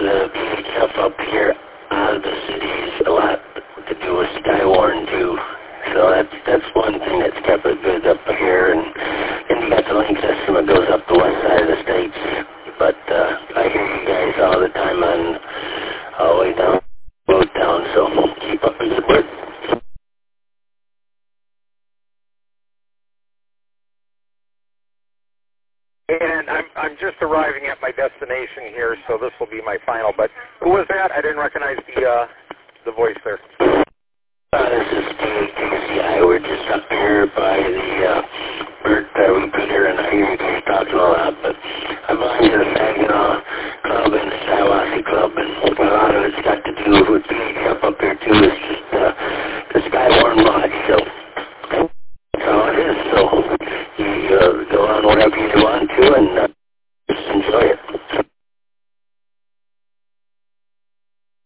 the VHF up here out of the city is a lot to do with Skywarn too. So that's one thing that's kept it good up here, and you got the link system that goes up the west side of the states. But I hear you guys all the time on all the way down Town, so keep up the good work. And I'm just arriving at my destination here, so this will be my final. But who was that? I didn't recognize the voice there. This is KCI. We're just up here by the Bert repeater, and I hear you guys talking a lot. But I'm on to the Saginaw